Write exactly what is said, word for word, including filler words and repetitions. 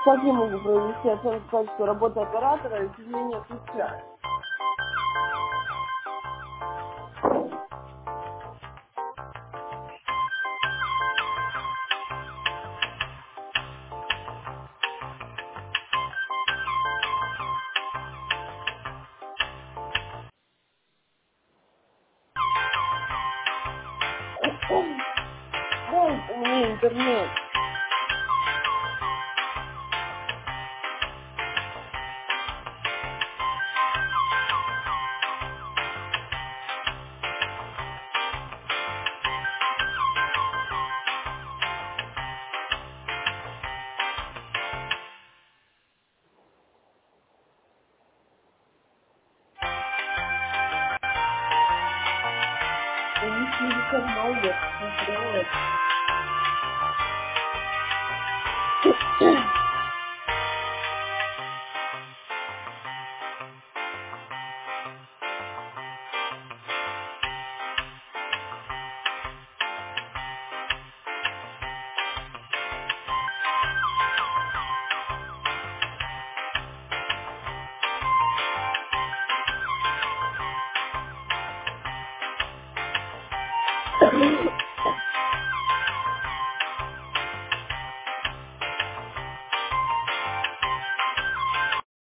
Как я могу провести оценку качества работы оператора, если изменения отключают? Дайте мне интернет. У них шестьдесят много. Смотрела.